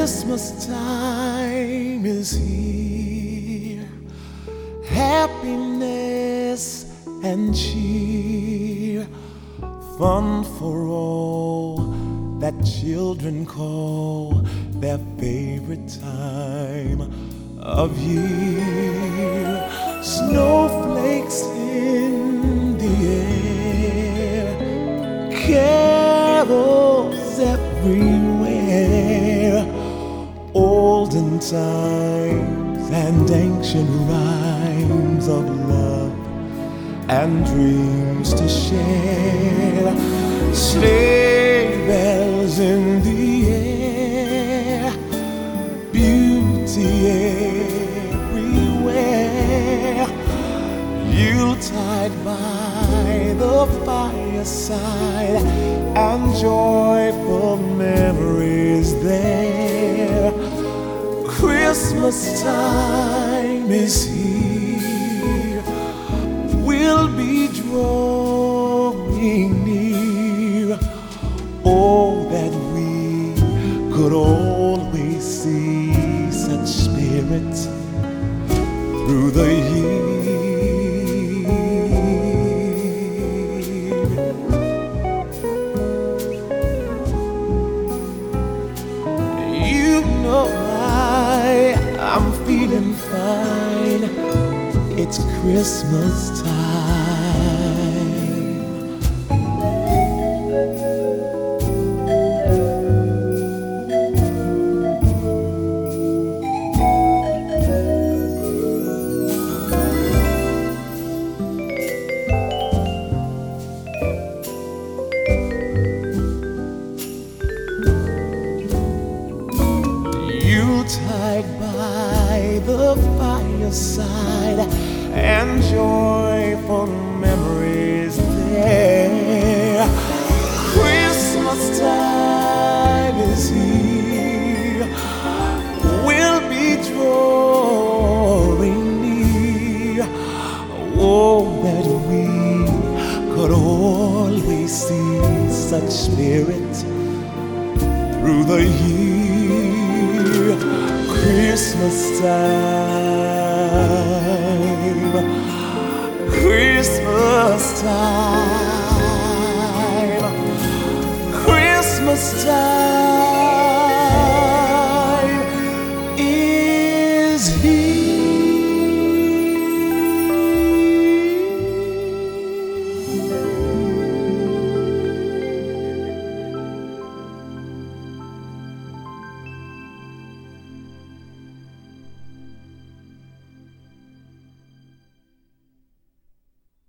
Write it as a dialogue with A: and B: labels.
A: Christmas time is here, happiness and cheer, fun for all that children call their favorite time of year. Snowflakes in the air, carols everywhere, olden times and ancient rhymes of love and dreams to share. Sleigh bells in the air, beauty everywhere, Yuletide by the fireside, and joyful memories there. Christmas time is here, we'll be drawing near. Oh, that we could always see such spirit through the year. You know I'm feeling fine, it's Christmas time. Yuletide by the fireside, and joyful memories there. Christmas time is here, we'll be drawing near. Oh, that we could always see such spirit through the year. Christmas time, Christmas time, Christmas time is here.